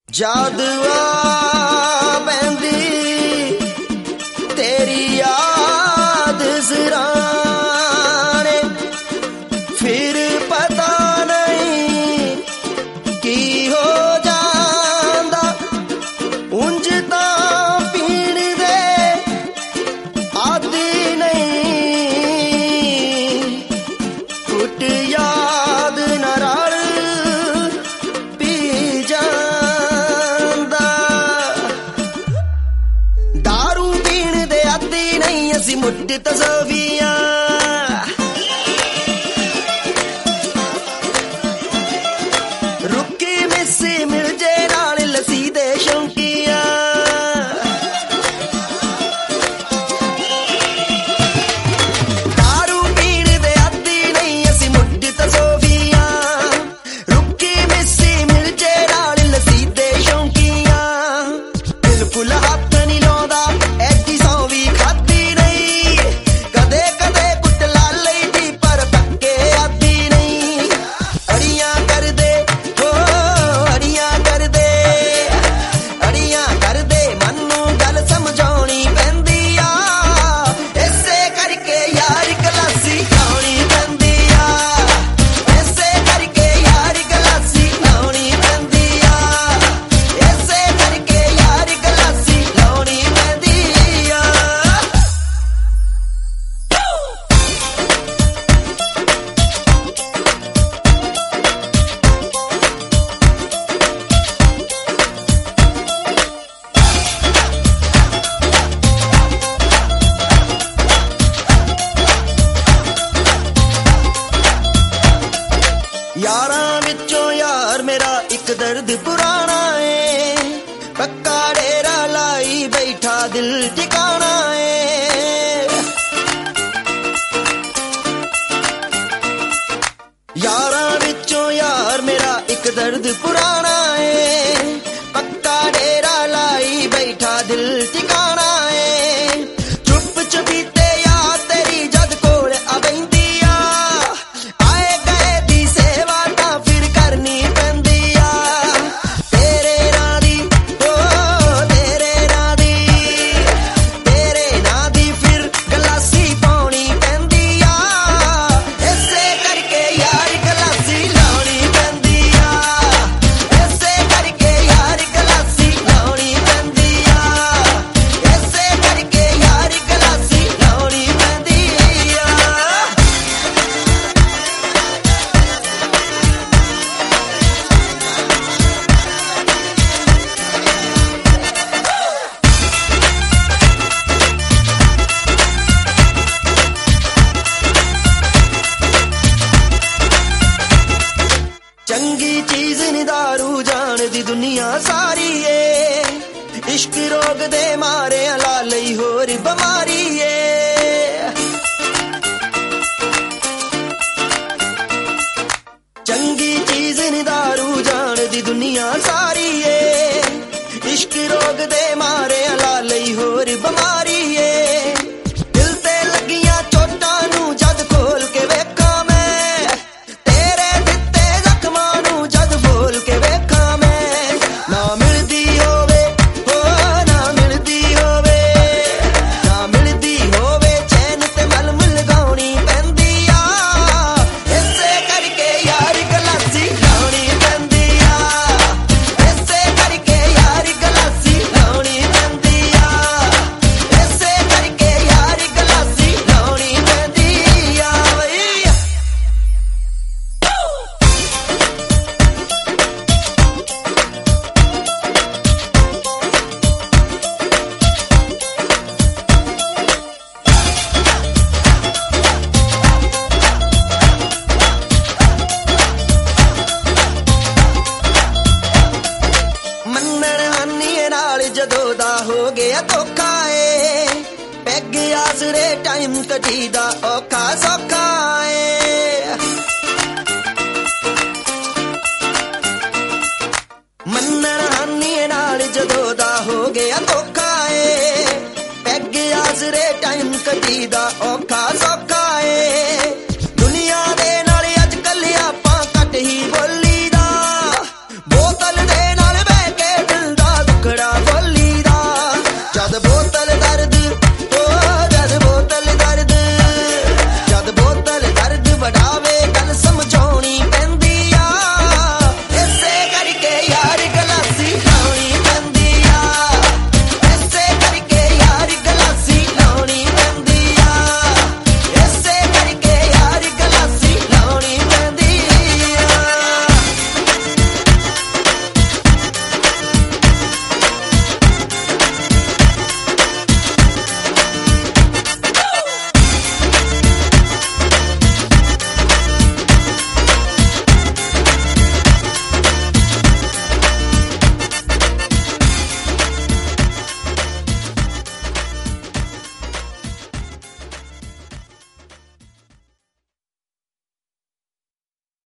याद पैंदी तेरी याद सिराने, फिर पता नहीं की हो जांदा। उंज तां पीण दे आदी नहीं, कुट याद ना रल पी जांदा। दारू पीण दे आदी नहीं असी मुट्ठ तसवीयां, रुकी मिसी मिल जे नाल लसी दे शौकिया। दारू पीण दे आदी नहीं असी मुट्ठ तसवीयां, रुकी मिसी मिल जे नाल लसी दे शौकिया। बिल्कुल हथ नहीं लाउंदा ऐडी सौ भी खाधी नहीं, कदे कदे कुट ला लईदी पर पक्के आदी नहीं। अड़ियां कर दे हो अड़ियां कर दे, अड़ियां कर दे मन्नू गल समझाउणी पैंदी आ। इसे करके यार गलासी लाउणी पैंदी आ, इसे करके यार गलासी लाउणी पैंदी आ, इसे करके यार गलासी लाउणी पैंदी आ। यारां विचों यार मेरा एक दर्द पुराना है, पक्का डेरा लाई बैठा दिल ठिकाना है। यारां विचों यार मेरा एक दर्द पुराना है, पक्का डेरा लाई बैठा दिल ठिकाना है। चुप चपीते यार तेरी जद कोल आ बैंदी आ, आए गए दी सेवा तां फिर करनी पैंदी आ। तेरे नां दी हो तेरे नां दी, तेरे नां दी फिर गलासी पाउणी पैंदी आ। इसे करके यार गलासी लाउणी पैंदी आ, इसे करके यार गलासी लाउणी पैंदी आ, इसे करके यार गलासी लाउणी पैंदी आ। चंगी चीज नी दारू जान दी दुनिया सारी है, इश्क रोग दे मारे ला लई होर बमारी है। चंगी चीज नी दारू जान दी दुनिया सारी है, इश्क रोग दे मारे ला लई होर बमारी है। दिल ते लगियां चोटां नू जद खोल के वेखां मैं, तेरे दित्ते जख्मां नू जद बोल के वेखां मैं। ना मिलदी होवे हो ना मिलदी होवे, ना मिलदी होवे चैन ते मलम लगाउणी पैंदी आ। इसे करके यार गलासी लाउणी पैंदी आ, इसे करके यार गलासी लाउणी पैंदी आ, इसे करके यार गलासी लाउणी पैंदी आ बई। ਮੰਨਣ ਹਾਨੀਏ ਨਾਲ ਜਦੋਂ ਦਾ ਹੋ ਗਿਆ ਧੋਖਾ ਏ, ਪੈਗ ਆਸਰੇ ਟਾਈਮ ਕਟੀਦਾ ਔਖਾ ਸੌਖਾ ਏ। ਮੰਨਣ ਹਾਨੀਏ ਨਾਲ ਜਦੋਂ ਦਾ ਹੋ ਗਿਆ ਧੋਖਾ ਏ, ਪੈਗ ਆਸਰੇ ਟਾਈਮ ਕਟੀਦਾ ਔਖਾ ਸੌਖਾ